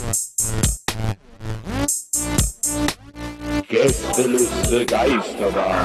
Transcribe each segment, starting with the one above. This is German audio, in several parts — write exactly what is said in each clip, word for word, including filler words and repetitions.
Gästeliste Geisterbahn.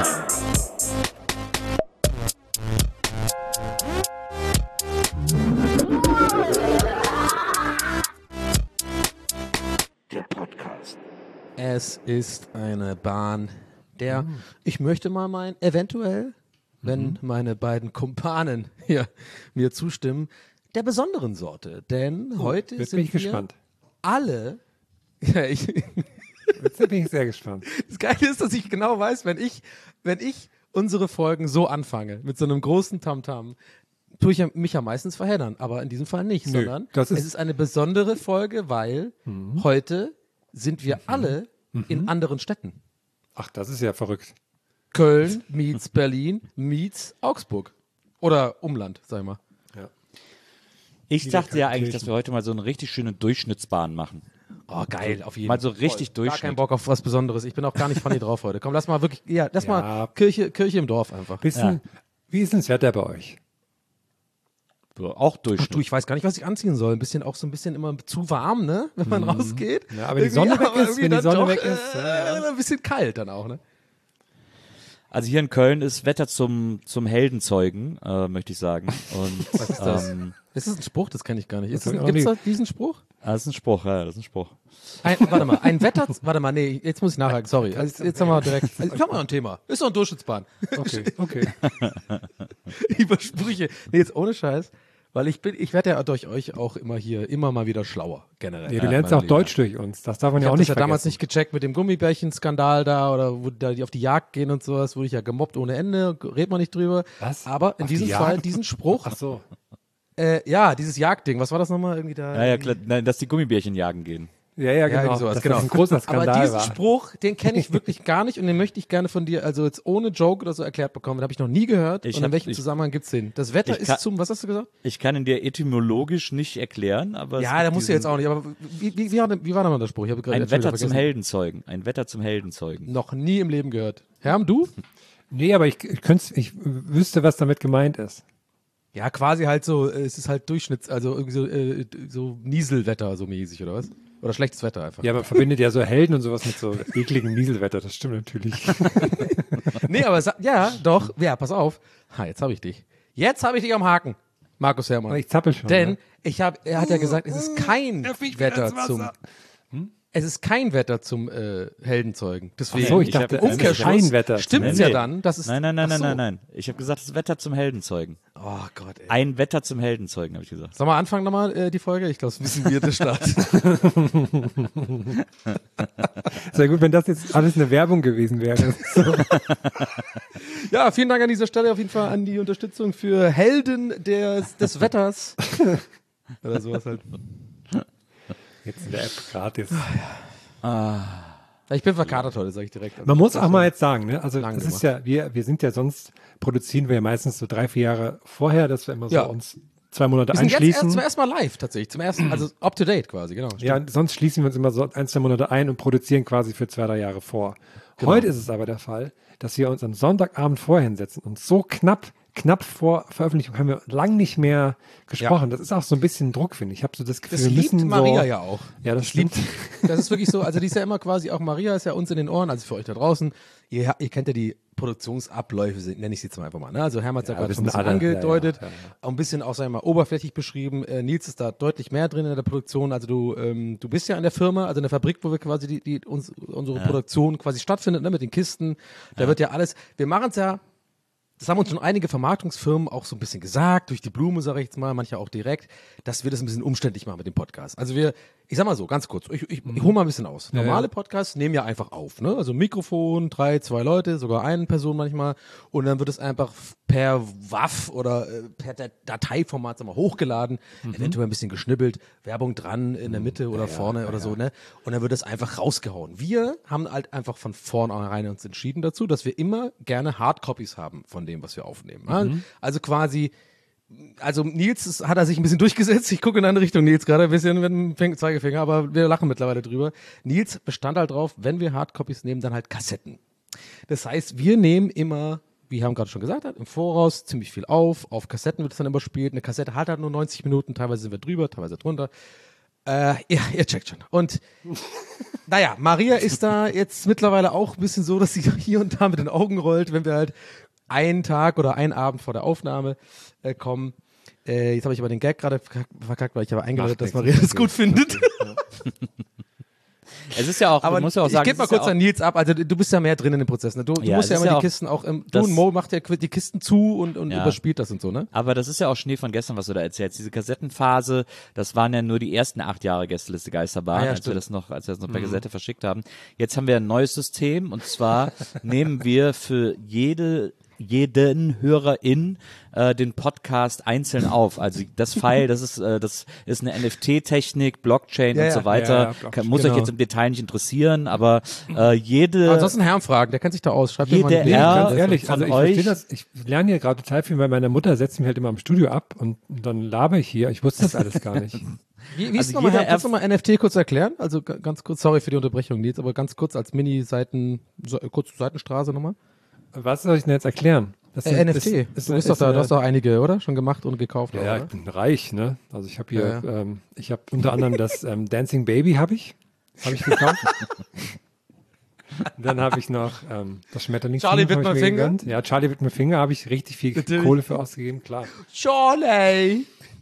Der Podcast. Es ist eine Bahn, der, mhm. ich möchte mal meinen, eventuell, wenn mhm. meine beiden Kumpanen hier mir zustimmen, der besonderen Sorte. Denn oh, heute jetzt sind bin ich wir gespannt. alle. Ja, ich, jetzt bin ich sehr gespannt. Das Geile ist, dass ich genau weiß, wenn ich, wenn ich unsere Folgen so anfange, mit so einem großen Tamtam, tue ich mich ja meistens verheddern, aber in diesem Fall nicht, Nö, sondern das ist es ist eine besondere Folge, weil mhm. heute sind wir mhm. alle mhm. in anderen Städten. Ach, das ist ja verrückt. Köln meets Berlin meets Augsburg. Oder Umland, sag ich mal. Ja. Ich dachte ja eigentlich, dass wir heute mal so eine richtig schöne Durchschnittsbahn machen. Oh, geil, auf jeden Fall. Mal so richtig Durchschnitt. Gar keinen Bock auf was Besonderes. Ich bin auch gar nicht funny drauf heute. Komm, lass mal wirklich, ja, lass ja. mal Kirche, Kirche im Dorf einfach. Bisschen, ja. Wie ist denn das Wetter bei euch? Ja, auch Durchschnitt. Ach du, ich weiß gar nicht, was ich anziehen soll. Ein bisschen, auch so ein bisschen immer zu warm, ne? Wenn man mhm. rausgeht. Ja, aber die Sonne weg ist, wenn die Sonne doch, weg ist. Äh, ja. Ein bisschen kalt dann auch, ne? Also hier in Köln ist Wetter zum, zum Heldenzeugen, äh, möchte ich sagen. Und, was ist das? Ähm, ist das ein Spruch? Das kenne ich gar nicht. Gibt es da diesen Spruch? Ah, das ist ein Spruch, ja, das ist ein Spruch. Ein, warte mal, ein Wetter, warte mal, nee, jetzt muss ich nachhaken, sorry. Also jetzt haben wir direkt, also ich habe mal ein Thema. Ist doch ein Durchschnittsbahn. Okay, okay. Über Sprüche. Nee, jetzt ohne Scheiß. Weil ich bin, ich werde ja durch euch auch immer hier, immer mal wieder schlauer, generell. Nee, du lernst auch Deutsch durch uns, das darf man ja auch nicht vergessen. Ich habe das ja damals nicht gecheckt mit dem Gummibärchen-Skandal da oder wo da die auf die Jagd gehen und sowas, wurde ich ja gemobbt ohne Ende, redet man nicht drüber. Was? Aber in auf diesem die Fall, diesen Spruch. Ach so. Äh, ja, dieses Jagdding, was war das nochmal irgendwie da? Ja, ja, klar, nein, dass die Gummibärchen jagen gehen. Ja, ja, genau. Ja, sowas, dass genau. das ein großer Skandal Aber diesen war. Spruch, den kenne ich wirklich gar nicht und den möchte ich gerne von dir, also jetzt ohne Joke oder so erklärt bekommen. Den habe ich noch nie gehört. Ich und in hab, welchem ich, Zusammenhang gibt's den? Das Wetter kann, ist zum, was hast du gesagt? Ich kann ihn dir etymologisch nicht erklären, aber ja, da musst du jetzt auch nicht. Aber wie, wie, wie, war, wie war nochmal der Spruch? Ich habe ein Wetter zum Heldenzeugen. Ein Wetter zum Heldenzeugen. Noch nie im Leben gehört. Herm, du? Nee, aber ich, ich, ich wüsste, was damit gemeint ist. Ja, quasi halt so, es ist halt Durchschnitts, also irgendwie so, äh, so Nieselwetter so mäßig, oder was? Oder schlechtes Wetter einfach. Ja, man verbindet ja so Helden und sowas mit so ekligem Nieselwetter, das stimmt natürlich. Nee, aber es, ja, doch, ja, pass auf. Ha, jetzt habe ich dich. Jetzt habe ich dich am Haken, Markus Herrmann. Ich zappel schon. Denn ne? ich hab, er hat ja gesagt, es ist kein Wetter zum... Hm? Es ist kein Wetter zum äh, Heldenzeugen. Deswegen, Ach so, ich dachte, im Umkehrschluss Wetter stimmt es nee, ja nee. dann, dass es... Nein, nein, nein, nein, so. nein, nein. Ich habe gesagt, das Wetter zum Heldenzeugen. Oh Gott, ey. Ein Wetter zum Heldenzeugen, habe ich gesagt. Sollen wir anfangen nochmal, äh, die Folge? Ich glaube, das wissen wir, der Start. Sehr gut, wenn das jetzt alles eine Werbung gewesen wäre. So. Ja, vielen Dank an dieser Stelle auf jeden Fall an die Unterstützung für Helden des, des Wetters. Oder sowas halt. Jetzt in der App gratis. Ah. Ich bin verkatert heute, sage ich direkt. Also Man muss auch mal jetzt sagen, ne? Also Lang das gemacht. ist ja, wir, wir sind ja sonst, produzieren wir ja meistens so drei, vier Jahre vorher, dass wir immer so Ja. uns zwei Monate wir sind einschließen. jetzt erst, zum ersten Mal live tatsächlich, zum ersten, also up to date quasi, genau. Stimmt. Ja, sonst schließen wir uns immer so ein, zwei Monate ein und produzieren quasi für zwei, drei Jahre vor. Genau. Heute ist es aber der Fall, dass wir uns am Sonntagabend vorher hinsetzen und so knapp, knapp vor Veröffentlichung haben wir lang nicht mehr gesprochen. Ja. Das ist auch so ein bisschen Druck, finde ich. Ich habe so das Gefühl, Das wir liebt müssen Maria so, ja auch. Ja, das stimmt. Das ist wirklich so, also die ist ja immer quasi, auch Maria ist ja uns in den Ohren, also für euch da draußen, ihr, ihr kennt ja die Produktionsabläufe, nenne ich sie jetzt mal einfach mal. Ne? Also Hermann hat es ja, Ja, gerade wir schon ein sind bisschen alle- angedeutet, ja, ja, ja. auch ein bisschen auch, sagen wir mal, oberflächlich beschrieben. Äh, Nils ist da deutlich mehr drin in der Produktion, also du, ähm, du bist ja in der Firma, also in der Fabrik, wo wir quasi die, die uns, unsere Produktion quasi stattfindet, ne? Mit den Kisten, da wird ja alles, wir machen es ja, das haben uns schon einige Vermarktungsfirmen auch so ein bisschen gesagt, durch die Blume, sage ich jetzt mal, manche auch direkt, dass wir das ein bisschen umständlich machen mit dem Podcast. Also wir, ich sag mal so, ganz kurz, ich, ich, ich hole mal ein bisschen aus. Ja, Normale ja. Podcasts nehmen ja einfach auf, ne? Also Mikrofon, drei, zwei Leute, sogar eine Person manchmal und dann wird es einfach per W A V oder äh, per Dat- Dateiformat, sag mal, hochgeladen, eventuell ein bisschen geschnibbelt, Werbung dran in der Mitte oder vorne oder so, ne? Und dann wird es einfach rausgehauen. Wir haben halt einfach von vornherein uns entschieden dazu, dass wir immer gerne Hardcopies haben von dem, was wir aufnehmen. Mhm. Also quasi, also Nils ist, hat er sich ein bisschen durchgesetzt. Ich gucke in eine Richtung Nils gerade ein bisschen mit dem Fing- Zeigefinger, aber wir lachen mittlerweile drüber. Nils bestand halt drauf, wenn wir Hardcopies nehmen, dann halt Kassetten. Das heißt, wir nehmen immer, wie haben gerade schon gesagt, im Voraus ziemlich viel auf. Auf Kassetten wird es dann immer gespielt. Eine Kassette hat halt nur neunzig Minuten, teilweise sind wir drüber, teilweise drunter. Äh, ja, ihr checkt schon. Und naja, Maria ist da jetzt mittlerweile auch ein bisschen so, dass sie hier und da mit den Augen rollt, wenn wir halt einen Tag oder einen Abend vor der Aufnahme äh, kommen. Äh, jetzt habe ich aber den Gag gerade verkackt, weil ich aber eingeleitet, dass Maria das gut findet. Es ist ja auch, Aber du musst ja auch sagen, ich gebe mal es ist ja kurz auch- an Nils ab. Also du bist ja mehr drin in dem Prozess. Ne? Du, du Ja, musst es ja ist immer ja die auch- Kisten auch, im, du das- und Mo macht ja die Kisten zu und, und Ja. überspielt das und so, ne? Aber das ist ja auch Schnee von gestern, was du da erzählst. Diese Kassettenphase, das waren ja nur die ersten acht Jahre Gästeliste Geisterbahn, Ah, ja, als wir stimmt. das noch, als wir das noch per Kassette verschickt haben. Jetzt haben wir ein neues System und zwar nehmen wir für jede jeden Hörerin äh, den Podcast einzeln auf. Also das File, das ist äh, das ist eine N F T-Technik, Blockchain Ja, und ja. so weiter. Ja, ja, Blockchain, Kann, muss genau. euch jetzt im Detail nicht interessieren, aber äh, jede Aber ansonsten Herrn fragen, der kennt sich da aus. Schreibt mir mal Jede eine R- Mail. Ganz ehrlich, von also ich euch- verstehe das, ich lerne hier gerade total viel, weil meine Mutter setzt mich halt immer im Studio ab und dann laber ich hier. Ich wusste das alles gar nicht. Wie, wie ist Also nochmal, jeder Herr, kannst du Erf- mal N F T kurz erklären? Also g- ganz kurz, sorry für die Unterbrechung, Nils, aber ganz kurz als Mini-Seiten, so, kurz Seitenstraße nochmal. Was soll ich denn jetzt erklären? Das Äh, sind- N F T. ist- ist- du bist ist doch da, eine- du hast doch einige, oder? Schon gemacht und gekauft, Ja, ja, oder? ich bin reich, ne? Also ich habe hier, Ja, Ähm, ich habe unter anderem das ähm, Dancing Baby habe ich, habe ich gekauft. Dann habe ich noch ähm, das Schmetterling. Charlie Whitmer-Finger? Ja, Charlie Whitmer-Finger habe ich richtig viel Natürlich. Kohle für ausgegeben, klar. Charlie!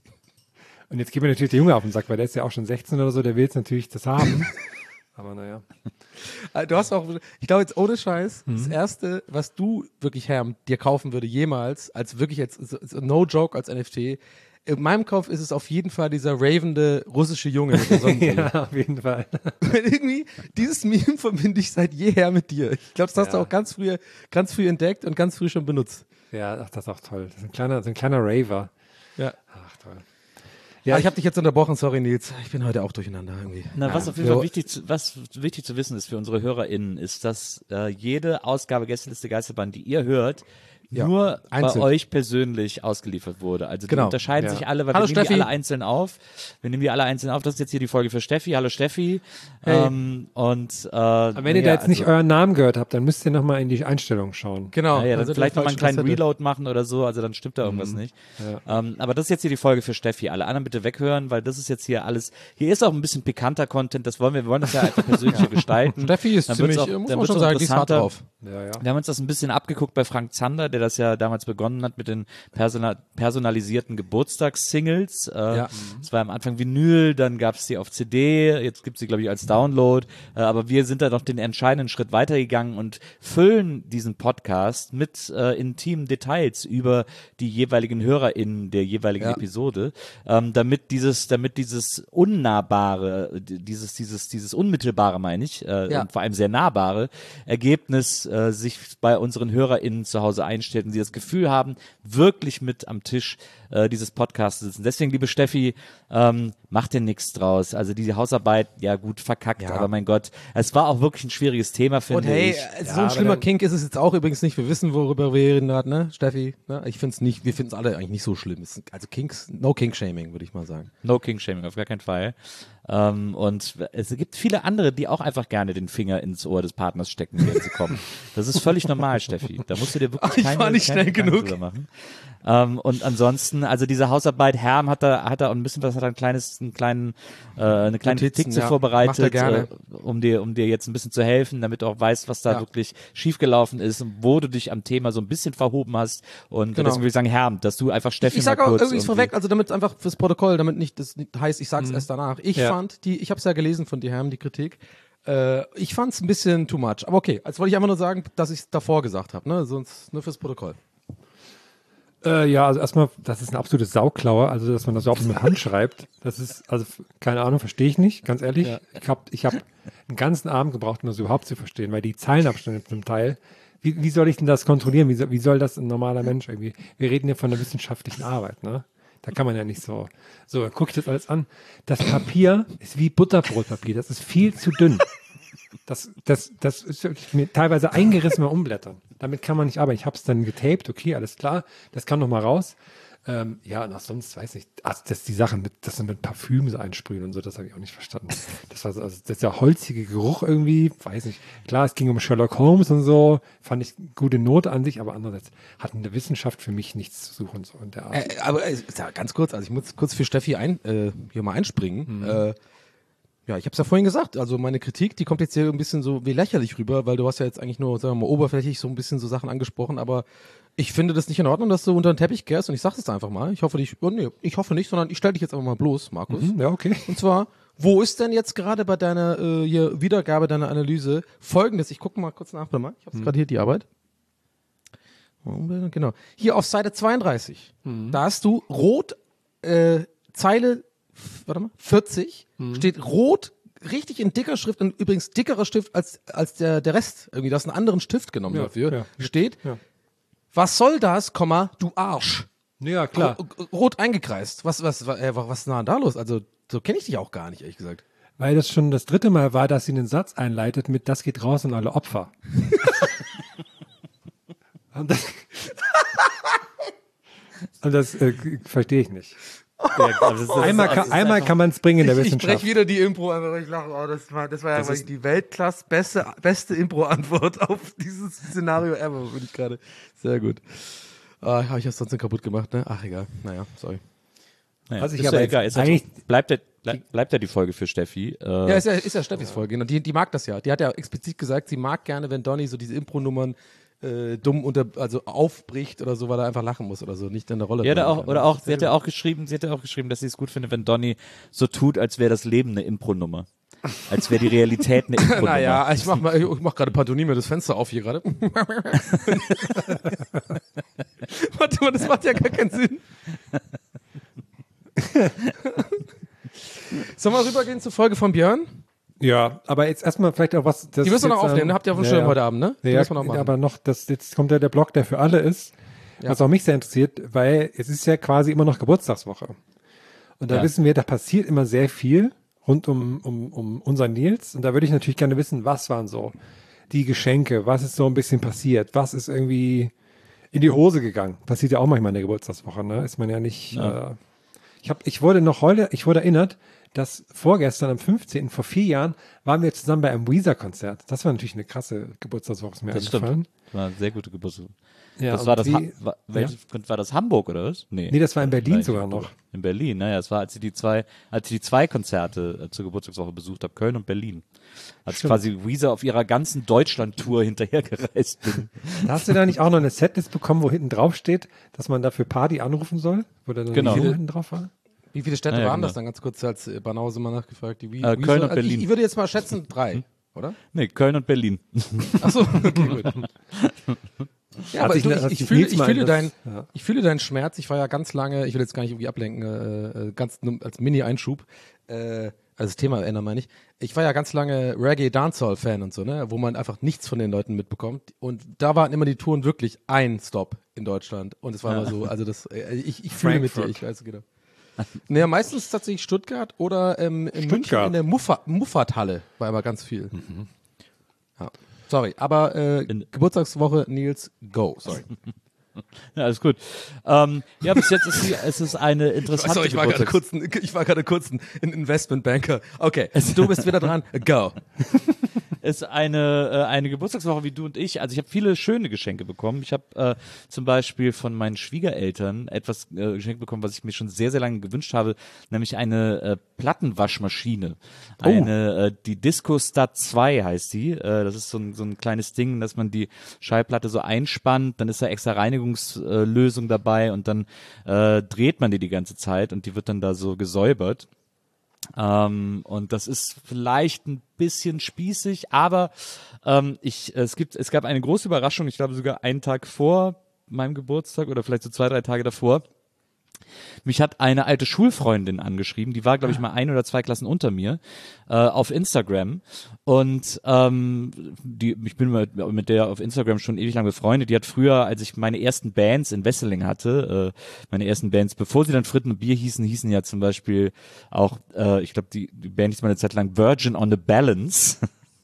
Und jetzt geht mir natürlich der Junge auf den Sack, weil der ist ja auch schon sechzehn oder so, der will jetzt natürlich das haben. Aber naja. Äh, Du hast auch, ich glaube jetzt ohne Scheiß, Mhm. das erste, was du wirklich, Herr, dir kaufen würde jemals, als wirklich jetzt, so- so no joke als N F T, in meinem Kopf ist es auf jeden Fall dieser ravende russische Junge mit der Sonnenbrille. Ja, auf jeden Fall. Weil irgendwie, dieses Meme verbinde ich seit jeher mit dir. Ich glaube, das hast du Ja. auch ganz früh, ganz früh entdeckt und ganz früh schon benutzt. Ja, ach, das ist auch toll. Das ist ein kleiner, so ein kleiner Raver. Ja. Ach, toll. Ja, ich habe dich jetzt unterbrochen, sorry Nils. Ich bin heute auch durcheinander irgendwie. Na, was auf jeden So. Fall wichtig zu, was wichtig zu wissen ist für unsere HörerInnen, ist, dass äh, jede Ausgabe Gästeliste Geisterbahn, die ihr hört, Ja, nur einzeln. bei euch persönlich ausgeliefert wurde. Also die Genau. unterscheiden Ja. sich alle, weil Hallo, wir nehmen Steffi. die alle einzeln auf. Wir nehmen die alle einzeln auf. Das ist jetzt hier die Folge für Steffi. Hallo Steffi. Hey. Ähm, und äh, Aber wenn ihr da jetzt nicht euren Namen gehört habt, dann müsst ihr nochmal in die Einstellung schauen. Genau. Ja, ja, dann also vielleicht der nochmal einen falschen kleinen Kassette. Reload machen oder so, also dann stimmt da irgendwas nicht. Ja. Ähm, aber das ist jetzt hier die Folge für Steffi. Alle anderen bitte weghören, weil das ist jetzt hier alles, hier ist auch ein bisschen pikanter Content, das wollen wir, wir wollen das ja einfach persönlicher gestalten. Steffi ist Dann wird's ziemlich, auch- muss dann man wird's schon auch sagen, die ist hart interessanter. drauf. Ja, ja. Wir haben uns das ein bisschen abgeguckt bei Frank Zander, der das ja damals begonnen hat mit den persona personalisierten Geburtstagssingles. Äh, Ja. Es war am Anfang Vinyl, dann gab es die auf C D, jetzt gibt es sie, glaube ich, als Download. Äh, aber wir sind da noch den entscheidenden Schritt weitergegangen und füllen diesen Podcast mit äh, intimen Details über die jeweiligen HörerInnen der jeweiligen Ja. Episode, ähm, damit dieses, damit dieses unnahbare, dieses, dieses, dieses unmittelbare, meine ich, äh, Ja. und vor allem sehr nahbare Ergebnis äh, sich bei unseren HörerInnen zu Hause einstellt und sie das Gefühl haben, wirklich mit am Tisch äh, dieses Podcasts zu sitzen. Deswegen, liebe Steffi, ähm, mach dir nichts draus. Also diese Hausarbeit, ja gut, verkackt, Ja. aber mein Gott, es war auch wirklich ein schwieriges Thema, finde Und hey, ich. so aber ein schlimmer dann- Kink ist es jetzt auch übrigens nicht. Wir wissen, worüber wir reden gerade, ne, Steffi? Ne? Ich finde es nicht, wir finden es alle eigentlich nicht so schlimm. Es sind- Also Kinks, no Kink-Shaming, würde ich mal sagen. No King-Shaming, auf gar keinen Fall. Ähm, und es gibt viele andere, die auch einfach gerne den Finger ins Ohr des Partners stecken, wenn sie kommen. Das ist völlig normal, Steffi. Da musst du dir wirklich Ich keine, war nicht keine schnell Gedanken genug. drüber machen. Ähm, und ansonsten, also diese Hausarbeit, Herm hat da, hat da auch ein bisschen was, hat da ein kleines, einen kleinen, äh, eine kleine Notizen, Notizen ja. vorbereitet, Macht er gerne. Äh, um dir, um dir jetzt ein bisschen zu helfen, damit du auch weißt, was da Ja. wirklich schiefgelaufen ist und wo du dich am Thema so ein bisschen verhoben hast. Und Genau. deswegen würde ich sagen, Herm, dass du einfach Steffi Ich sag mal auch kurz irgendwie irgendwie- vorweg, also damit einfach fürs Protokoll, damit nicht das nicht heißt, ich sag's erst danach. Ich Ja. fand die, ich habe es ja gelesen von dir, Herm, die Kritik. Äh, ich fand's ein bisschen too much. Aber okay, als wollte ich einfach nur sagen, dass ich es davor gesagt habe, ne? Sonst nur fürs Protokoll. Äh, ja, also erstmal, das ist eine absolute Sauklaue, also dass man das überhaupt mit Hand schreibt. Das ist, also f- keine Ahnung, verstehe ich nicht, ganz ehrlich. Ich habe ich hab einen ganzen Abend gebraucht, um das überhaupt zu verstehen, weil die Zeilenabstände zum Teil, wie, wie soll ich denn das kontrollieren? Wie soll, wie soll das ein normaler Mensch irgendwie? Wir reden ja von einer wissenschaftlichen Arbeit, ne? Da kann man ja nicht so, so, guck ich das alles an. Das Papier ist wie Butterbrotpapier, das ist viel zu dünn. Das, das, das ist wirklich mir teilweise eingerissen beim Umblättern. Damit kann man nicht arbeiten. Ich habe es dann getaped, okay, alles klar. Das kann noch mal raus. Ähm, ja, und auch sonst, weiß nicht, also das die Sachen mit, das mit Parfüm so einsprühen und so, das habe ich auch nicht verstanden. Das war so, also das ist ja holzige Geruch irgendwie, weiß nicht. Klar, es ging um Sherlock Holmes und so, fand ich gute Note an sich, aber andererseits hat in der Wissenschaft für mich nichts zu suchen, so in der Art. Äh, aber äh, ja, ganz kurz, also ich muss kurz für Steffi ein, äh, hier mal einspringen. Äh, Ja, ich habe es ja vorhin gesagt. Also meine Kritik, die kommt jetzt hier ein bisschen so wie lächerlich rüber, weil du hast ja jetzt eigentlich nur, sagen wir mal, oberflächlich so ein bisschen so Sachen angesprochen, aber ich finde das nicht in Ordnung, dass du unter den Teppich kehrst und ich sag es einfach mal. Ich hoffe nicht, oh, nee, ich hoffe nicht, sondern ich stelle dich jetzt einfach mal bloß, Markus. Mhm, ja, okay. Und zwar, wo ist denn jetzt gerade bei deiner äh, hier Wiedergabe deiner Analyse folgendes? Ich gucke mal kurz nach, warte mal. Ich habe gerade hier die Arbeit. Genau. Hier auf Seite zweiunddreißig. Mhm. Da hast du rot äh, Zeile, warte mal, vierzig, mhm. steht rot, richtig in dicker Schrift, und übrigens dickerer Stift als, als der, der Rest. Irgendwie, du hast einen anderen Stift genommen ja, dafür. Ja. Steht, ja. was soll das, Komma, du Arsch. Ja, klar. Rot, rot eingekreist. Was, was, was, äh, was ist denn da los? Also, so kenne ich dich auch gar nicht, ehrlich gesagt. Weil das schon das dritte Mal war, dass sie einen Satz einleitet mit, das geht raus an alle Opfer. Und das, und das äh, verstehe ich nicht. Ja, also das ist, einmal kann, einmal kann man es bringen in der Ich, ich Wissenschaft. breche wieder die Impro an, weil ich lache, oh, das war, das war ja Das wirklich ist- die Weltklasse beste, beste Impro-Antwort auf dieses Szenario ever, finde ich gerade. Sehr gut. Ah, habe ich das sonst denn kaputt gemacht, ne? Ach, egal. Naja, sorry. naja, Was ich ist aber ja jetzt egal. Ist ja, eigentlich- bleibt, der, bleib, bleibt ja die Folge für Steffi. Äh, Ja, ist ja, ist ja Steffis Folge. Und die, die mag das ja. Die hat ja explizit gesagt, sie mag gerne, wenn Donny so diese Impro-Nummern äh, dumm unter, also aufbricht oder so, weil er einfach lachen muss oder so, nicht in der Rolle. Ja, da bleiben auch, kann. oder auch, sie hat ja auch geschrieben, sie hat ja auch geschrieben, dass sie es gut findet, wenn Donny so tut, als wäre das Leben eine Impro-Nummer. Als wäre die Realität eine Impro-Nummer. Naja, ich mach mal, ich mach gerade Pantomime das Fenster auf hier gerade. Warte mal, das macht ja gar keinen Sinn. Sollen wir rübergehen zur Folge von Björn? Ja, aber jetzt erstmal vielleicht auch was. Das Die müssen wir noch jetzt, aufnehmen, ähm, ne? Habt ihr auf dem ja, Schirm ja. heute Abend, ne? Die Ja, müssen wir noch machen. aber noch, das, jetzt kommt ja der Blog, der für alle ist, Ja. was auch mich sehr interessiert, weil es ist ja quasi immer noch Geburtstagswoche. Und da Ja. wissen wir, da passiert immer sehr viel rund um, um, um unseren Nils. Und da würde ich natürlich gerne wissen, was waren so die Geschenke, was ist so ein bisschen passiert, was ist irgendwie in die Hose gegangen. Passiert ja auch manchmal in der Geburtstagswoche, ne? Ist man ja nicht. Ja. Äh, ich hab, ich wurde noch heute, ich wurde erinnert, dass vorgestern am fünfzehnten vor vier Jahren waren wir zusammen bei einem Weezer-Konzert. Das war natürlich eine krasse Geburtstagswoche, ist mir Das eingefallen. stimmt. Das war eine sehr gute Geburtstag. Ja, das und war das, wie- ha war, welches, war das Hamburg oder was? Nee. Nee, das war in Berlin Gleich. sogar noch. In Berlin, naja, es war, als ich die zwei, als ich die zwei Konzerte äh, zur Geburtstagswoche besucht habe, Köln und Berlin. Als Stimmt. quasi Weezer auf ihrer ganzen Deutschland-Tour hinterhergereist bin. Da hast du da nicht auch noch eine Setlist bekommen, wo hinten drauf steht, dass man dafür Party anrufen soll? Wo da dann Genau. die Nummer hinten drauf war? Wie viele Städte Ja, ja, waren genau. das dann ganz kurz als äh, Banause mal nachgefragt? Die Wie, Äh, Wie Köln so- und Berlin. Ich, ich würde jetzt mal schätzen drei, oder? Nee, Köln und Berlin. Achso, okay, gut. Ja, Hat aber sich- du, hat ich, ich, sich fühle, Nils ich, mal fühle das- dein, ja. ich fühle deinen Schmerz. Ich war ja ganz lange, ich will jetzt gar nicht irgendwie ablenken, äh, äh, ganz nur als Mini-Einschub, äh, also das Thema ändern meine ich. Ich war ja ganz lange Reggae-Dancehall-Fan und so, ne, wo man einfach nichts von den Leuten mitbekommt. Und da waren immer die Touren wirklich ein Stop in Deutschland. Und es war immer so, also das, äh, ich, ich fühle mit dir, Frankfurt. ich weiß genau. Naja, meistens tatsächlich Stuttgart oder ähm, in München Stuttgart. in der Muffa- Muffathalle war immer ganz viel. Ja. Sorry, aber äh, In- Geburtstagswoche Nils, go. Sorry. Ja, alles gut. Ähm, ja, bis jetzt ist sie, es ist eine interessante Achso, ich war gerade Geburtstags- kurz, ein, ich war gerade kurz ein ein Investmentbanker. Okay, du bist wieder dran. Go. ist eine, äh, eine Geburtstagswoche wie du und ich. Also ich habe viele schöne Geschenke bekommen. Ich habe äh, zum Beispiel von meinen Schwiegereltern etwas äh, geschenkt bekommen, was ich mir schon sehr, sehr lange gewünscht habe, nämlich eine äh, Plattenwaschmaschine. Eine, äh, die Disco Stat zwei heißt die. Äh, das ist so ein, so ein kleines Ding, dass man die Schallplatte so einspannt, dann ist da extra Reinigungslösung dabei und dann äh, dreht man die die ganze Zeit und die wird dann da so gesäubert. Ähm, und das ist vielleicht ein bisschen spießig, aber ähm, ich, es gibt, es gab eine große Überraschung, ich glaube sogar einen Tag vor meinem Geburtstag oder vielleicht so zwei, drei Tage davor. Mich hat eine alte Schulfreundin angeschrieben, die war, glaube ich, mal ein oder zwei Klassen unter mir, äh, auf Instagram. Und ähm, die, ich bin mit, mit der auf Instagram schon ewig lang befreundet. Die hat früher, als ich meine ersten Bands in Wesseling hatte, äh, meine ersten Bands, bevor sie dann Fritten und Bier hießen, hießen ja zum Beispiel auch, äh, ich glaube, die, die Band hieß mal eine Zeit lang Virgin on the Balance.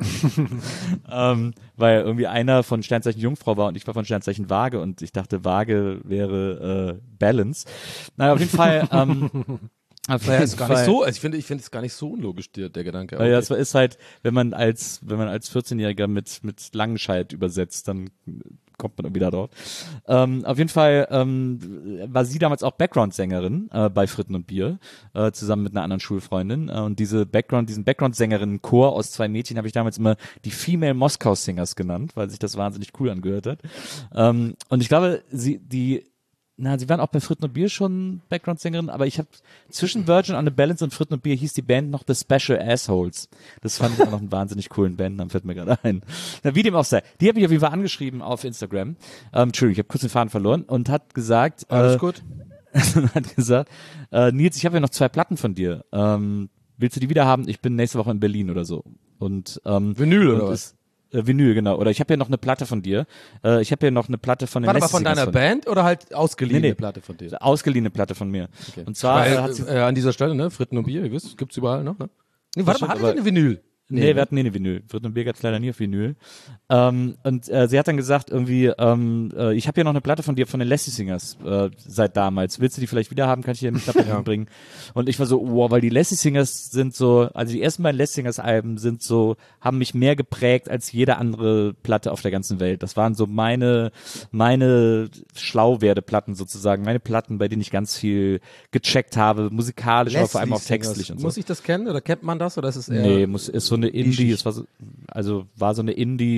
ähm, weil irgendwie einer von Sternzeichen Jungfrau war und ich war von Sternzeichen Waage und ich dachte, Waage wäre äh, Balance. Naja, auf jeden Fall ähm, Auf Naja, jeden ist gar nicht Fall. so, also ich finde, ich finde es gar nicht so unlogisch, der, der Gedanke. Ja, es ist halt, wenn man als, wenn man als vierzehnjähriger mit, mit Langenscheid übersetzt, dann kommt man irgendwie da drauf. Ähm, auf jeden Fall ähm, war sie damals auch Background-Sängerin äh, bei Fritten und Bier, äh, zusammen mit einer anderen Schulfreundin. Äh, und diese Background, diesen Background-Sängerinnen-Chor aus zwei Mädchen habe ich damals immer die Female Moskau Singers genannt, weil sich das wahnsinnig cool angehört hat. Ähm, und ich glaube, sie, die Na, sie waren auch bei Fritten und Bier schon Background-Sängerin, aber ich habe zwischen Virgin on the Balance und Fritten und Bier hieß die Band noch The Special Assholes. Das fand ich auch noch einen wahnsinnig coolen Bandnamen, fällt mir gerade ein. Na, wie dem auch sei. Die hat mich auf jeden Fall angeschrieben auf Instagram. Ähm, Entschuldigung, ich habe kurz den Faden verloren und hat gesagt, Alles äh, gut. hat gesagt, äh, Nils, ich habe ja noch zwei Platten von dir. Ähm, willst du die wieder haben? Ich bin nächste Woche in Berlin oder so. Und ähm, Vinyl und oder was? Ist, äh, Vinyl, genau. Oder ich habe hier noch eine Platte von dir. Äh, ich habe hier noch eine Platte von den Warte mal, Lassie von Singers deiner Band oder halt ausgeliehene Nee, nee. Platte von dir? Ausgeliehene Platte von mir. Okay. Und zwar Weil, äh, hat sie äh, an dieser Stelle, ne, Fritten und Bier, ihr wisst, gibt's überall noch, ne? Nee, warte mal, stimmt, hattet ihr aber- eine Vinyl? Nee, ne? wir hatten nie eine Vinyl. Fritten und Bier gab's leider nie auf Vinyl. Ähm, und äh, sie hat dann gesagt, irgendwie, ähm, äh, ich habe hier noch eine Platte von dir, von den Lassie Singers, äh, seit damals. Willst du die vielleicht wieder haben? Kann ich dir eine Platte bringen? Und ich war so, wow, weil die Lassie Singers sind so, also die ersten beiden Lassie Singers Alben sind so, haben mich mehr geprägt als jede andere Platte auf der ganzen Welt. Das waren so meine, meine Schlauwerdeplatten sozusagen, meine Platten, bei denen ich ganz viel gecheckt habe, musikalisch, aber vor allem auch Leslie textlich Singers. und so. Muss ich das kennen oder kennt man das oder ist es eher? Nee, muss, ist so eine Indie, Nischig. es war so, also war so eine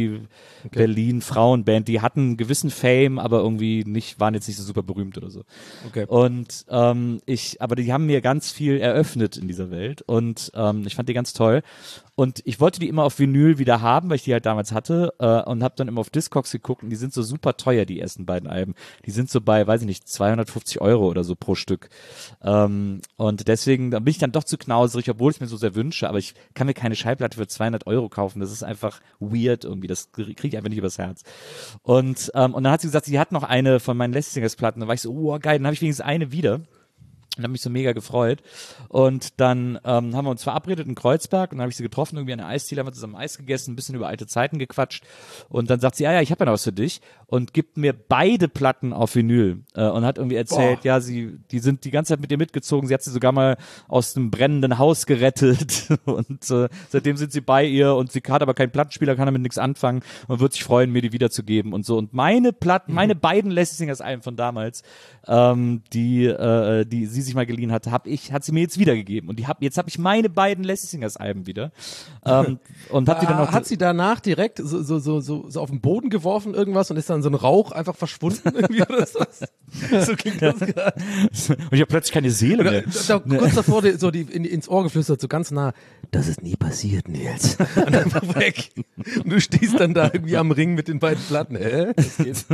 Indie-Berlin-Frauenband, die hatten einen gewissen Fame, aber irgendwie nicht, waren jetzt nicht so super berühmt oder so. Okay. Und ähm, ich, aber die haben mir ganz viel eröffnet in dieser Welt und ähm, ich fand die ganz toll. Und ich wollte die immer auf Vinyl wieder haben, weil ich die halt damals hatte äh, und habe dann immer auf Discogs geguckt und die sind so super teuer, die ersten beiden Alben. Die sind so bei, weiß ich nicht, zweihundertfünfzig Euro oder so pro Stück. Ähm, und deswegen da bin ich dann doch zu knauserig, obwohl ich es mir so sehr wünsche, aber ich kann mir keine Schallplatte für zweihundert Euro kaufen. Das ist einfach weird irgendwie, das kriege ich einfach nicht übers Herz. Und, ähm, und dann hat sie gesagt, sie hat noch eine von meinen Lassie Singers Platten. Dann war ich so, oh geil, dann habe ich wenigstens eine wieder. Und habe mich so mega gefreut. Und dann ähm, haben wir uns verabredet in Kreuzberg und dann habe ich sie getroffen, irgendwie an der Eisdiele, haben wir zusammen Eis gegessen, ein bisschen über alte Zeiten gequatscht. Und dann sagt sie, ja, ja, ich habe ja noch was für dich und gibt mir beide Platten auf Vinyl äh, und hat irgendwie erzählt, Boah. ja, sie, die sind die ganze Zeit mit ihr mitgezogen. Sie hat sie sogar mal aus einem brennenden Haus gerettet und äh, seitdem sind sie bei ihr und sie hat aber keinen Plattenspieler, kann damit nichts anfangen und wird sich freuen, mir die wiederzugeben und so. Und meine Platten, meine beiden Lassie Singers Alben von damals, ähm, die, äh, die sie sich mal geliehen hat, hab ich, hat sie mir jetzt wiedergegeben. Und die hab, jetzt habe ich meine beiden Lassie Singers Alben wieder. Ähm, und hab die dann Ah, noch. hat sie danach direkt so, so, so, so, so auf den Boden geworfen irgendwas und ist dann so ein Rauch einfach verschwunden irgendwie oder so? So klingt das gerade. und ich habe plötzlich keine Seele mehr. Da, da, kurz davor die, so die, in, ins Ohr geflüstert, so ganz nah, das ist nie passiert, Nils. Und einfach weg. Und du stehst dann da irgendwie am Ring mit den beiden Platten. Hä? Das geht.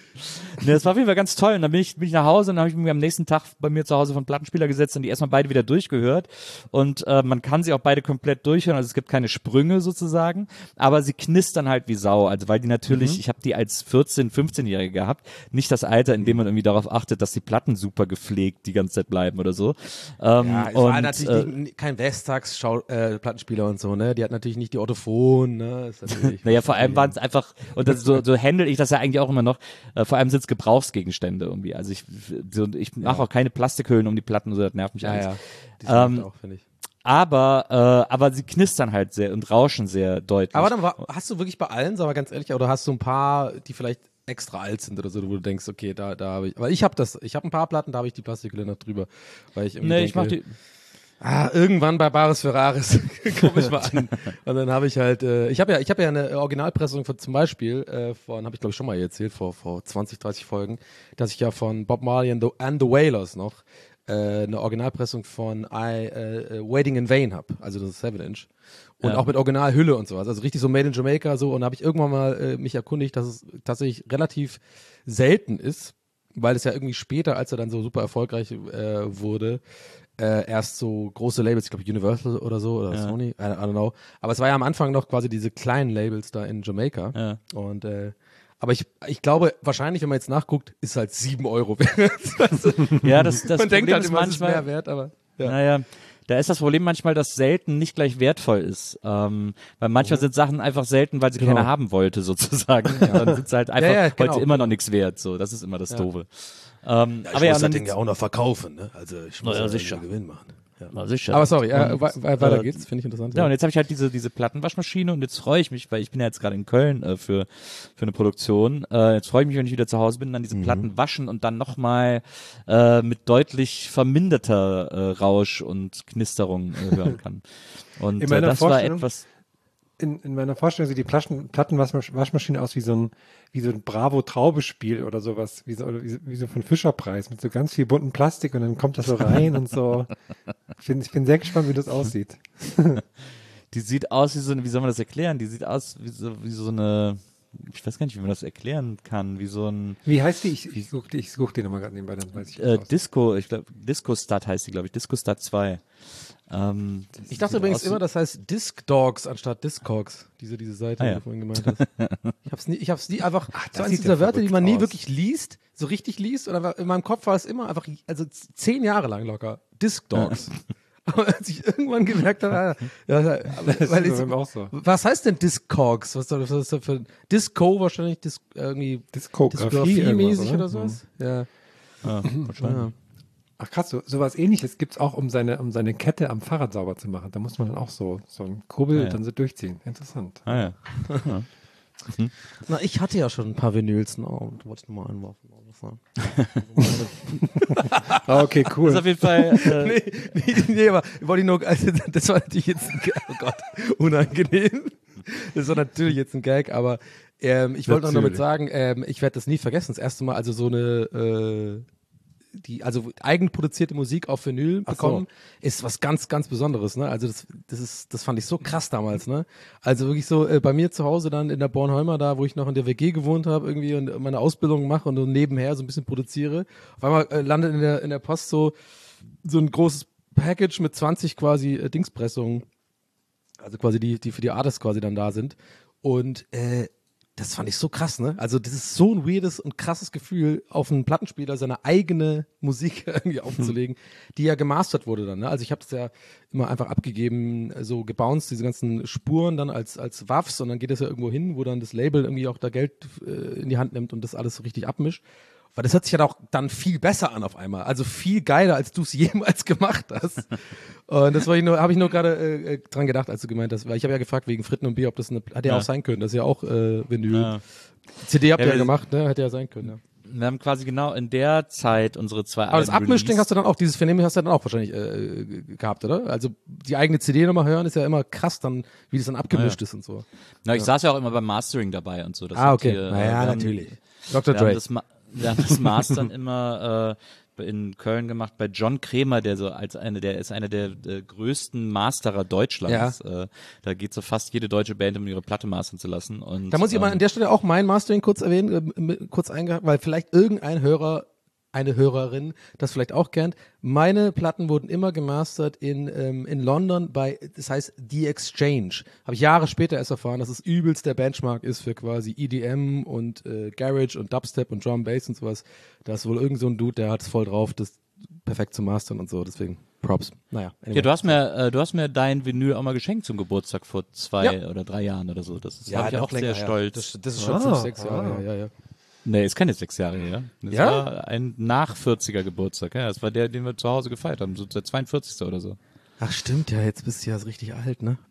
Ne, das war auf jeden Fall ganz toll. Und dann bin ich, bin ich nach Hause und dann habe ich mich am nächsten Tag bei mir zu Hause von Plattenspieler gesetzt und die erstmal beide wieder durchgehört. Und äh, man kann sie auch beide komplett durchhören. Also es gibt keine Sprünge sozusagen, aber sie knistern halt wie Sau. Also weil die natürlich, ich habe die als vierzehn-, fünfzehnjährige gehabt, nicht das Alter, in dem man irgendwie darauf achtet, dass die Platten super gepflegt die ganze Zeit bleiben oder so. Ähm, Ja, es und, war natürlich äh, nicht, kein Westax-Plattenspieler und so, ne? Die hat natürlich nicht die Orthophon, ne? Ist natürlich Naja, vor allem waren es einfach, und das, so, so handle ich das ja eigentlich auch immer noch, äh, vor allem sind es Gebrauchsgegenstände irgendwie. Also ich, so, ich mache auch keine Plastikhüllen um die Platten, so das nervt mich ja, alles. ja. Die sind Ähm, auch, finde ich. Aber, äh, aber sie knistern halt sehr und rauschen sehr deutlich. Aber dann war, hast du wirklich bei allen, sag mal ganz ehrlich, oder hast du ein paar, die vielleicht extra alt sind oder so, wo du denkst, okay, da, da habe ich, weil ich habe das, ich habe ein paar Platten, da habe ich die Plastikhülle noch drüber, weil ich irgendwie nee, denke, ich mach die, ah, irgendwann bei Bares Ferraris komme ich mal an. Und dann habe ich halt, äh, ich habe ja, ich habe ja eine Originalpressung von zum Beispiel äh, von, habe ich glaube ich schon mal erzählt vor vor zwanzig, dreißig Folgen, dass ich ja von Bob Marley and the, and the Wailers noch äh, eine Originalpressung von I äh, Waiting in Vain habe, also das ist seven Inch. Und Ja. auch mit Originalhülle und sowas. Also richtig so Made in Jamaica so. Und da habe ich irgendwann mal äh, mich erkundigt, dass es tatsächlich relativ selten ist, weil es ja irgendwie später, als er dann so super erfolgreich äh, wurde, äh, erst so große Labels, ich glaube Universal oder so oder Ja. Sony, I, I don't know. Aber es war ja am Anfang noch quasi diese kleinen Labels da in Jamaika. Ja. Und äh, aber ich, ich glaube, wahrscheinlich, wenn man jetzt nachguckt, ist halt sieben Euro wert. Also, ja, das, das man denkt Problem halt ist immer, es ist manchmal, mehr wert, aber ja. naja, da ist das Problem manchmal, dass selten nicht gleich wertvoll ist. Ähm, weil manchmal sind Sachen einfach selten, weil sie Genau. keiner haben wollte, sozusagen. Dann sind sie halt einfach Ja, ja, genau. heute immer noch nichts wert. So, das ist immer das Doofe. Ähm, Ich aber ja, muss und das dann, Ding ja auch noch verkaufen, ne? Also ich muss Na ja, ja sicher. Gewinn machen. Na sicher. Aber sorry, äh, Und, we- we- weiter äh, geht's, finde ich interessant. Ja, und jetzt habe ich halt diese diese Plattenwaschmaschine und jetzt freue ich mich, weil ich bin ja jetzt gerade in Köln äh, für für eine Produktion. Äh, jetzt freue ich mich, wenn ich wieder zu Hause bin, dann diese Mhm. Platten waschen und dann nochmal äh, mit deutlich verminderter äh, Rausch und Knisterung äh, hören kann. Und In äh, meiner das war Vorstellung- etwas. In, in meiner Vorstellung sieht die Platten, Plattenwaschmaschine aus wie so ein, wie so ein Bravo-Traubespiel oder sowas, wie so, oder wie, so- wie so von Fischerpreis mit so ganz viel bunten Plastik und dann kommt das so rein und so. Ich bin, ich bin sehr gespannt, wie das aussieht. Die sieht aus wie so eine, wie soll man das erklären? Die sieht aus wie so, wie so eine, ich weiß gar nicht, wie man das erklären kann, wie so ein Wie heißt die? Ich, ich suche die, ich such die nochmal gerade nebenbei, dann weiß ich äh, was. Disco, ich glaube, Disco Stud heißt die, glaube ich, Disco Stud zwei. Ähm, Ich dachte sieht übrigens aus- immer, das heißt Disc Dogs anstatt Discogs. Diese, diese Seite, Ah, die ja. du vorhin gemeint hast. Ich hab's nie, ich hab's nie einfach, so das eins sieht dieser ja Wörter, die man verrückt nie aus. wirklich liest, so richtig liest, und aber in meinem Kopf war es immer einfach, also z- zehn Jahre lang locker, Disc Dogs. Aber als ich irgendwann gemerkt habe, ah, ja, ja, aber- Das weil ist ich, bei mir auch so. was heißt denn Discogs? Was soll das was ist das für Disco wahrscheinlich, Dis, irgendwie Diskografie irgendwas, Diskografie-mäßig oder sowas? Ja. Ah, ja. Ach krass, so, sowas ähnliches gibt's auch, um seine, um seine Kette am Fahrrad sauber zu machen. Da muss man dann auch so, so einen Kurbel Ah, ja. dann so durchziehen. Interessant. Ah ja. Na, ich hatte ja schon ein paar Vinyls, ne, und wollte ich nochmal einwerfen. Ah, okay, Das ist cool. auf jeden Fall. Äh, nee, nee, nee, aber wollte ich nur, also, das war natürlich jetzt ein Gag, oh Gott, unangenehm. Das war natürlich jetzt ein Gag, aber ähm, ich wollte noch damit Natürlich. sagen, ähm, ich werde das nie vergessen. Das erste Mal, also so eine, äh, die, also eigenproduzierte Musik auf Vinyl Ach so. bekommen, ist was ganz, ganz Besonderes, ne? Also das, das ist, das fand ich so krass damals, ne? Also wirklich so äh, bei mir zu Hause dann in der Bornholmer, da wo ich noch in der W G gewohnt habe irgendwie und meine Ausbildung mache und so nebenher so ein bisschen produziere. Auf einmal äh, landet in der in der Post so so ein großes Package mit zwanzig quasi äh, Dingspressungen, also quasi die die für die Artists quasi dann da sind, und äh, das fand ich so krass, ne? Also das ist so ein weirdes und krasses Gefühl, auf einen Plattenspieler seine eigene Musik irgendwie aufzulegen, die ja gemastert wurde dann, ne? Also ich habe das ja immer einfach abgegeben, so gebounced, diese ganzen Spuren dann als als W A Vs, und dann geht das ja irgendwo hin, wo dann das Label irgendwie auch da Geld äh, in die Hand nimmt und das alles so richtig abmischt. Weil das hört sich ja auch dann viel besser an auf einmal. Also viel geiler, als du es jemals gemacht hast. Und das war ich nur, habe ich nur gerade äh, äh, dran gedacht, als du gemeint hast. Weil ich habe ja gefragt wegen Fritten und Bier, ob das eine, hat ja, Ja. auch sein können. Das ist ja auch äh, Vinyl. ja. C D habt Ja, ihr ja wir- gemacht, ne? Hätte ja sein können, ja. Wir haben quasi genau in der Zeit unsere zwei Aber das Alben Abmischding released. hast du dann auch, dieses Vernehmen hast du dann auch wahrscheinlich äh, g- gehabt, oder? Also die eigene C D nochmal hören ist ja immer krass dann, wie das dann abgemischt ist und so. Na, ich saß ja auch immer beim Mastering dabei und so. Das Ah, hat okay. Hier, äh, Naja, wir haben- natürlich. Doktor Wir haben Dre. das, Ma wir haben das Mastern immer äh, in Köln gemacht bei John Kremer, der so als eine, der ist einer der äh, größten Masterer Deutschlands. Äh, da geht so fast jede deutsche Band, um ihre Platte mastern zu lassen. Und, Da muss ich mal an ähm, der Stelle auch mein Mastering kurz erwähnen, äh, mit- kurz eingehakt, weil vielleicht irgendein Hörer, eine Hörerin das vielleicht auch kennt. Meine Platten wurden immer gemastert in, ähm, in London bei, das heißt The Exchange. Habe ich Jahre später erst erfahren, dass es übelst der Benchmark ist für quasi E D M und äh, Garage und Dubstep und Drum Bass und sowas. Da ist wohl irgend so ein Dude, der hat es voll drauf, das perfekt zu mastern und so, deswegen Props. Naja. Anyway. ja, du hast mir, äh, du hast mir dein Vinyl auch mal geschenkt zum Geburtstag vor zwei Ja. oder drei Jahren oder so. Das ist ja, hab ich noch auch sehr länger, ja. stolz. Das, das ist schon Ah, fünf, sechs Jahre, ah. ja, ja, ja. Nee, ist keine sechs Jahre her. Das Ja? war ein nach vierziger Geburtstag. Ja, das war der, den wir zu Hause gefeiert haben, so der zweiundvierzigste oder so. Ach stimmt, ja, jetzt bist du ja so richtig alt, ne?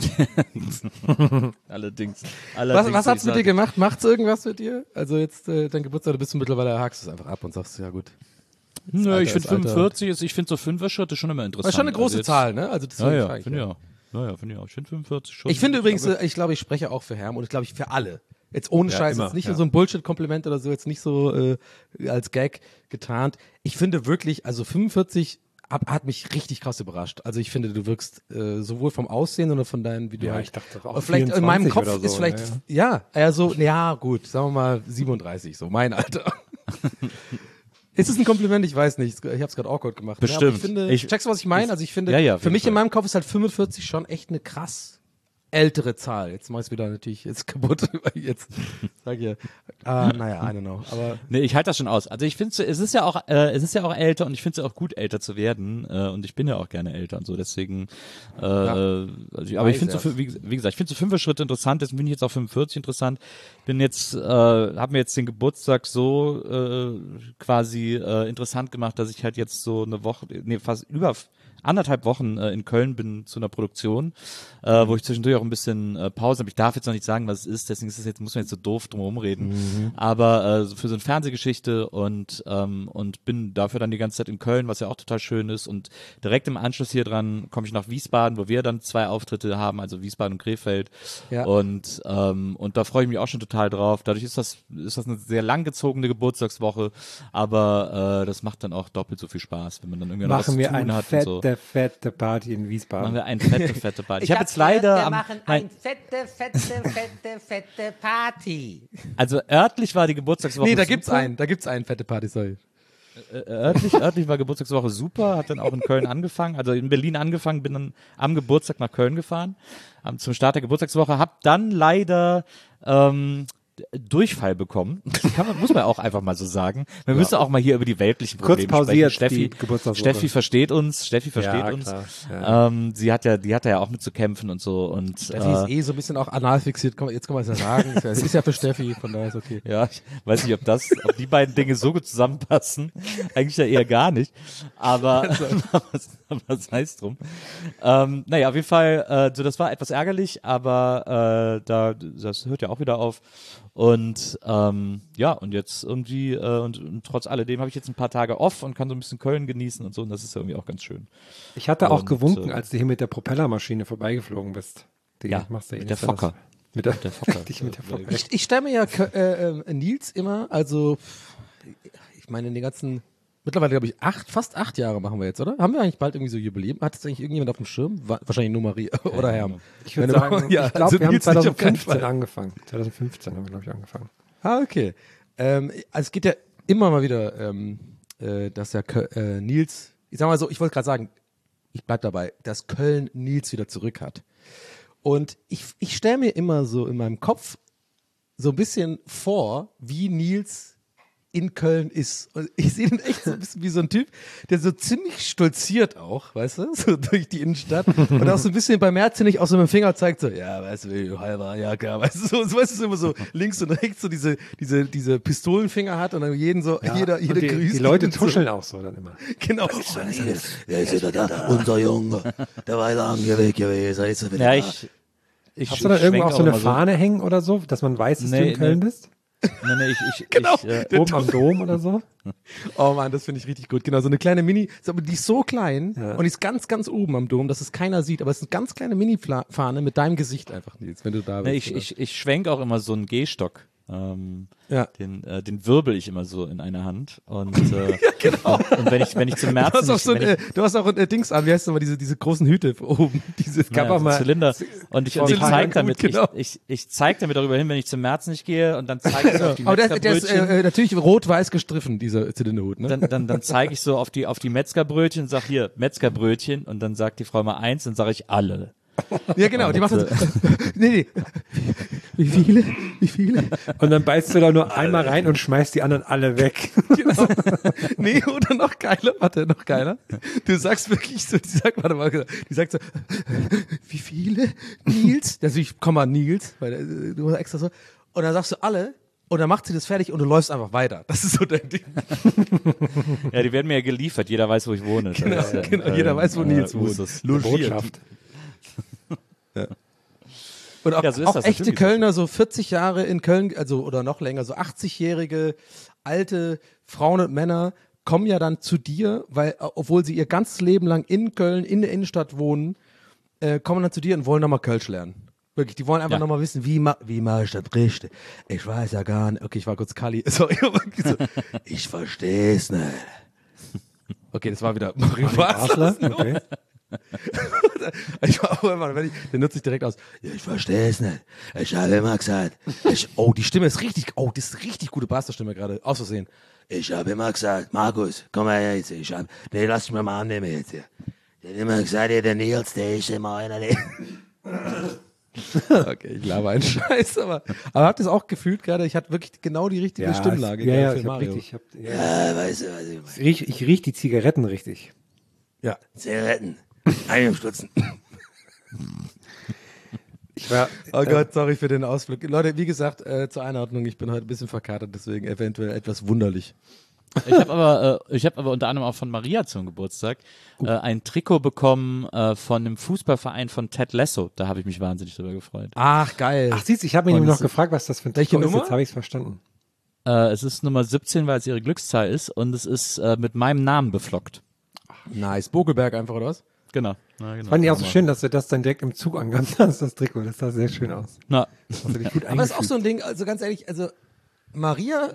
Allerdings. Was, allerdings was hat's ich mit dir sag- gemacht? Macht's irgendwas mit dir? Also jetzt äh, dein Geburtstag, du bist du mittlerweile, hakst es einfach ab und sagst, ja gut. Nö, Alter ich finde ist Alter. fünfundvierzig ist, ich finde so Fünfer-Schritte schon immer interessant. Das ist schon eine große Also jetzt- Zahl, ne? Also das Ja, ja, frage ich, finde ich auch. Ja, ja, finde ich auch. Ich finde fünfundvierzig schon. Ich finde übrigens, glaube, äh, ich glaube, ich spreche auch für Herm und ich glaube, ich für alle. Jetzt ohne Ja, Scheiß, immer, jetzt nicht ja. so ein Bullshit-Kompliment oder so, jetzt nicht so äh, als Gag getarnt. Ich finde wirklich, also fünfundvierzig hab, hat mich richtig krass überrascht. Also ich finde, du wirkst äh, sowohl vom Aussehen oder von deinen, wie du Ja, halt, ich dachte auch und vielleicht in meinem vierundzwanzig Kopf oder so, ist vielleicht, ja, ja, eher so, ja gut, sagen wir mal siebenunddreißig, so mein Alter. Ist es ein Kompliment? Ich weiß nicht. Ich habe es gerade awkward gemacht. Bestimmt. Ja, aber ich finde, Ich- checkst du, was ich meine? Also ich finde, Ja, ja, auf für jeden mich Fall. in meinem Kopf ist halt fünfundvierzig schon echt eine krass ältere Zahl. Jetzt mach ich es wieder natürlich jetzt kaputt. Jetzt sag ich ja. Ah, naja, I don't know. Aber Nee, ich halte das schon aus. Also ich finde, es ist ja auch, äh, es ist ja auch älter und ich finde es auch gut, älter zu werden. Äh, und ich bin ja auch gerne älter und so. Deswegen, äh, also ich, aber ich finde so, Weiß fün- wie, wie gesagt, ich finde so fünf Schritte interessant. Deswegen bin ich jetzt auch fünfundvierzig interessant. Bin jetzt, äh, habe mir jetzt den Geburtstag so äh, quasi äh, interessant gemacht, dass ich halt jetzt so eine Woche, nee, fast über anderthalb Wochen äh, in Köln bin zu einer Produktion, äh, wo ich zwischendurch auch ein bisschen äh, Pause habe. Ich darf jetzt noch nicht sagen, was es ist, deswegen ist es jetzt, muss man jetzt so doof drum reden. Mhm. Aber äh, für so eine Fernsehgeschichte und ähm, und bin dafür dann die ganze Zeit in Köln, was ja auch total schön ist. Und direkt im Anschluss hier dran komme ich nach Wiesbaden, wo wir dann zwei Auftritte haben, also Wiesbaden und Krefeld. Ja. Und ähm, und da freue ich mich auch schon total drauf. Dadurch ist das ist das eine sehr langgezogene Geburtstagswoche, aber äh, das macht dann auch doppelt so viel Spaß, wenn man dann irgendwie noch was Machen zu wir tun eine hat fette, und so. fette Party in Wiesbaden. Machen wir eine fette, fette Party. Ich, Ich habe jetzt leider Wir am, machen mein, eine fette, fette, fette, fette Party. also örtlich war die Geburtstagswoche Nee, da super. gibt's einen, da gibt's einen fette Party, sorry. Äh, örtlich, örtlich war Geburtstagswoche super, hat dann auch in Köln angefangen, also in Berlin angefangen, bin dann am Geburtstag nach Köln gefahren, am, zum Start der Geburtstagswoche, hab dann leider ähm, Durchfall bekommen. Das kann man, muss man auch einfach mal so sagen. Wir müssen auch mal hier über die weltlichen Kurz Probleme pausiert sprechen. die Steffi, Geburtstagswoche. Steffi versteht uns, Steffi versteht Ja, uns. klar, ja. Ähm, sie hat ja, die hat ja auch mit zu kämpfen und so und Steffi äh, ist eh so ein bisschen auch anal fixiert, komm, jetzt kann man es ja sagen. Es ist ja für Steffi, von daher ist okay. ja, ich weiß nicht, ob das, ob die beiden Dinge so gut zusammenpassen. Eigentlich ja eher gar nicht. Aber was, was heißt drum? Ähm, naja, auf jeden Fall, äh, so das war etwas ärgerlich, aber äh, da das hört ja auch wieder auf. Und ähm, ja, und jetzt irgendwie, äh, und, und trotz alledem habe ich jetzt ein paar Tage off und kann so ein bisschen Köln genießen und so, und das ist ja irgendwie auch ganz schön. Ich hatte auch Und, gewunken, äh, als du hier mit der Propellermaschine vorbeigeflogen bist. Die Ja, machst du eh mit nicht der Fokker. anders. Mit der, der Fokker. Dich mit der Fokker. Ich, ich stelle mir ja Kö- äh, äh, Nils immer, also ich meine, in den ganzen, mittlerweile glaube ich, acht, fast acht Jahre machen wir jetzt, oder? Haben wir eigentlich bald irgendwie so Jubiläum? Hat es eigentlich irgendjemand auf dem Schirm? Wa- Wahrscheinlich nur Maria oder Herr. Ich würde Wenn du- sagen, ja, ich glaube, also wir haben Nils nicht auf keinen zweitausendfünfzehn Fall. angefangen. zweitausendfünfzehn haben wir, glaube ich, angefangen. Ah, okay. Ähm, also es geht ja immer mal wieder, ähm, äh, dass ja Kö- äh, Nils, ich sag mal so, ich wollte gerade sagen, ich bleib dabei, dass Köln Nils wieder zurück hat. Und ich, ich stelle mir immer so in meinem Kopf so ein bisschen vor, wie Nils in Köln ist. Und ich sehe ihn echt so ein bisschen wie so ein Typ, der so ziemlich stolziert auch, weißt du, so durch die Innenstadt und auch so ein bisschen bei Merz nicht auch so mit dem Finger zeigt, so, ja, weißt du, halber, ja, klar, weißt du, so, so, weißt du, so immer so links und rechts so diese, diese, diese Pistolenfinger hat und dann jeden so, Ja, jeder, und jeder die, grüßt. die Leute ihn so. tuscheln auch so dann immer. Genau. Ja, ist wieder da, unser Junge. Der war lange weg gewesen, jetzt ist er wieder Ja, da. ich, ich Hast du da ich irgendwo schwenk auch so eine immer Fahne hängen oder so, dass man weiß, dass du Nee, in Köln nee. bist? Nee, nee, ich, ich, Genau. ich, äh, Oben am Dom oder so? Oh Mann, das finde ich richtig gut. Genau, so eine kleine Mini, so, aber die ist so klein Ja. und die ist ganz, ganz oben am Dom, dass es keiner sieht, aber es ist eine ganz kleine Mini-Fahne mit deinem Gesicht einfach, Nils, wenn du da nee, bist. ich, oder? ich, ich schwenk auch immer so einen Gehstock. Ähm, Ja. Den, äh, den wirbel ich immer so in einer Hand. Und, äh, genau. und, und wenn ich, wenn ich zum März Du hast auch nicht, so ein, wenn äh, ich, du hast auch ein äh, Dings an, wie heißt das mal, diese, diese großen Hüte oben. Diese, ja, auch so mal- Zylinder. Und ich, und ich Zylinder, zeig gut, damit, genau. ich, ich, ich zeig damit darüber hin, wenn ich zum März nicht gehe, und dann zeige ich auf die aber der, der ist Metzgerbrötchen. äh, natürlich rot-weiß gestriffen, dieser Zylinderhut, ne? dann, dann, dann zeige ich so auf die, auf die Metzgerbrötchen und sag hier, Metzgerbrötchen, und dann sagt die Frau mal eins, dann sage ich alle. Ja, genau, die macht das. nee, nee. Wie viele? Wie viele? Und dann beißt du da nur einmal rein und schmeißt die anderen alle weg. Genau. Nee, oder noch geiler, warte, noch geiler. Du sagst wirklich so, die sagt, warte mal, die sagt so, wie viele? Nils? Also ich komm mal Nils, weil äh, du extra so. Und dann sagst du alle, und dann macht sie das fertig und du läufst einfach weiter. Das ist so dein Ding. Ja, die werden mir ja geliefert, jeder weiß, wo ich wohne. Genau, Das ist ja in genau, Köln, jeder weiß, wo äh, Nils wohnt. Usus. Botschaft. Und auch, Ja, so ist auch das echte natürlich. Kölner, so vierzig Jahre in Köln, also oder noch länger, so achtzig-jährige alte Frauen und Männer kommen ja dann zu dir, weil, äh, obwohl sie ihr ganzes Leben lang in Köln, in der Innenstadt wohnen, äh, kommen dann zu dir und wollen nochmal Kölsch lernen. Wirklich, die wollen einfach Ja. nochmal wissen, wie, ma wie mache ich das richtig? Ich weiß ja gar nicht. Okay, ich war kurz Kali. Sorry, aber wirklich so, ich versteh's nicht. Okay, das war wieder Mario Basler. Basler? Okay. Ich war auch immer, wenn ich, den nutze ich direkt aus. Ja, ich verstehe es nicht. Ich habe immer gesagt. Ich, oh, die Stimme ist richtig, oh, das ist richtig gute Basler-Stimme gerade. Aus Versehen. Ich habe immer gesagt, Markus, komm mal her jetzt. Ich hab, nee, lass mich mal annehmen jetzt hier. Der hat immer gesagt, ja, der Nils, der ist immer einer, der. Okay, ich laber einen Scheiß, aber, aber habt ihr es auch gefühlt gerade? Ich hatte wirklich genau die richtige Ja, Stimmlage. es- ja, gerade ja, für ich hab Mario. richtig, ich hab, ja. Ja, weißt du, was ich meine? Ich riech, ich riech die Zigaretten richtig. Ja. Zigaretten. Einstutzen. Ich war, Oh Gott, sorry für den Ausflug. Leute, wie gesagt, äh, zur Einordnung, ich bin heute ein bisschen verkatert, deswegen eventuell etwas wunderlich. Ich habe aber, äh, ich habe aber unter anderem auch von Maria zum Geburtstag äh, ein Trikot bekommen äh, von dem Fußballverein von Ted Lasso. Da habe ich mich wahnsinnig drüber gefreut. Ach, geil. Ach, siehst du, ich habe mich Und nämlich es- noch gefragt, was das für ein Welche Trikot ist. Nummer? Jetzt habe ich es verstanden. Äh, es ist Nummer siebzehn, weil es ihre Glückszahl ist und es ist äh, mit meinem Namen beflockt. Nice. Bogelberg einfach, oder was? Genau. Ja, genau. Fand ich auch so schön, dass du das dann direkt im Zug angehabt hast, das Trikot. Das sah sehr schön aus. Na, Hast du dich gut Aber das ist auch eingefügt. so ein Ding, also ganz ehrlich, also Maria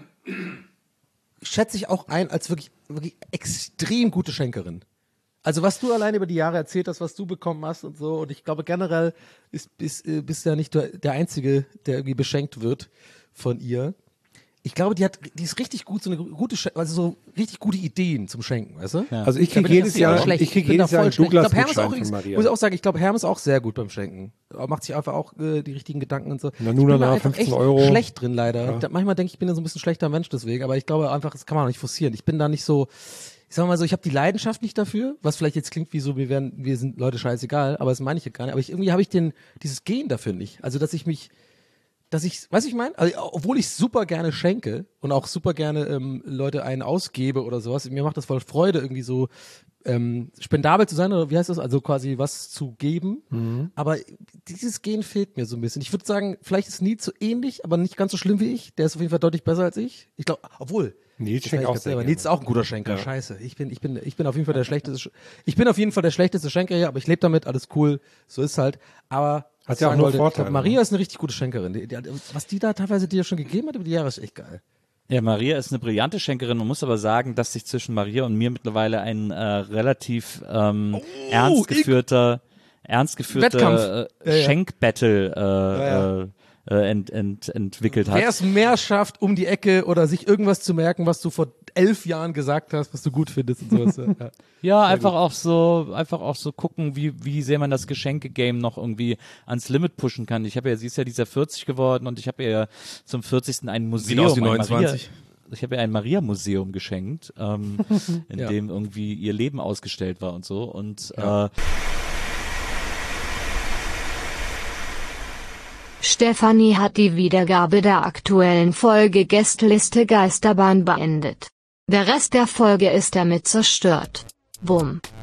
schätze ich auch ein als wirklich, wirklich extrem gute Schenkerin. Also was du allein über die Jahre erzählt hast, was du bekommen hast und so, und ich glaube generell ist, bist, äh, bist ja nicht der, der Einzige, der irgendwie beschenkt wird von ihr. Ich glaube, die hat, die ist richtig gut, so eine gute, Schen- also so richtig gute Ideen zum Schenken, weißt du? Also ich Da kriege bin jedes auch Jahr, schlecht. ich kriege bin da jedes Jahr voll einen schlecht. Ich glaube, Hermes auch Douglas-Gutschein übrigens, von muss ich Maria. auch sagen, ich glaube, Hermes auch sehr gut beim Schenken. Er macht sich einfach auch äh, die richtigen Gedanken und so. Na, ich nun bin na, da einfach fünfzehn echt Euro. schlecht drin, leider. Da, manchmal denke ich, ich bin ja so ein bisschen schlechter Mensch deswegen, aber ich glaube einfach, das kann man auch nicht forcieren. Ich bin da nicht so, ich sag mal so, ich habe die Leidenschaft nicht dafür, was vielleicht jetzt klingt wie so, wir werden, wir sind Leute scheißegal, aber das meine ich ja gar nicht. Aber ich, irgendwie habe ich den, dieses Gen dafür nicht. Also, dass ich mich, dass ich, weißt du, ich meine, also, obwohl ich super gerne schenke und auch super gerne ähm, Leute einen ausgebe oder sowas, mir macht das voll Freude, irgendwie so ähm, spendabel zu sein, oder wie heißt das, also quasi was zu geben, Mhm. aber dieses Gen fehlt mir so ein bisschen. Ich würde sagen, vielleicht ist Nils so ähnlich, aber nicht ganz so schlimm wie ich, der ist auf jeden Fall deutlich besser als ich. Ich glaube, obwohl, Nils das schenkt sag ich auch ganz sehr selber. gerne. Nils ist auch ein guter Schenker. Scheiße. Ich bin, ich bin, ich bin auf jeden Fall der schlechteste. Sch- Ich bin auf jeden Fall der schlechteste Schenker hier, aber ich lebe damit, alles cool. So ist halt. Aber Hat was ja auch ich sagen nur wollte, ich Vorteile, glaub, Maria ist eine richtig gute Schenkerin. Die, die, was die da teilweise dir schon gegeben hat über die Jahre, ist echt geil. ja, Maria ist eine brillante Schenkerin. Man muss aber sagen, dass sich zwischen Maria und mir mittlerweile ein äh, relativ ähm, ernst geführter, ernst geführter Wettkampf. äh, Ja, ja. Schenkbattle äh, Ja, äh, äh, ent, ent, entwickelt hat. Wer es mehr schafft, um die Ecke oder sich irgendwas zu merken, was du vor elf Jahren gesagt hast, was du gut findest und sowas. Ja. Ja, einfach auch so, einfach auch so gucken, wie, wie sehr man das Geschenke-Game noch irgendwie ans Limit pushen kann. Ich habe ja, sie ist ja dieser vierzig geworden und ich habe ihr ja zum vierzigsten ein Museum, aus wie ein neunundzwanzig. Maria, ich habe ihr ein Maria-Museum geschenkt, ähm, in Ja. dem irgendwie ihr Leben ausgestellt war und so. Und Ja. äh, Stefanie hat die Wiedergabe der aktuellen Folge Gästeliste Geisterbahn beendet. Der Rest der Folge ist damit zerstört. Bumm.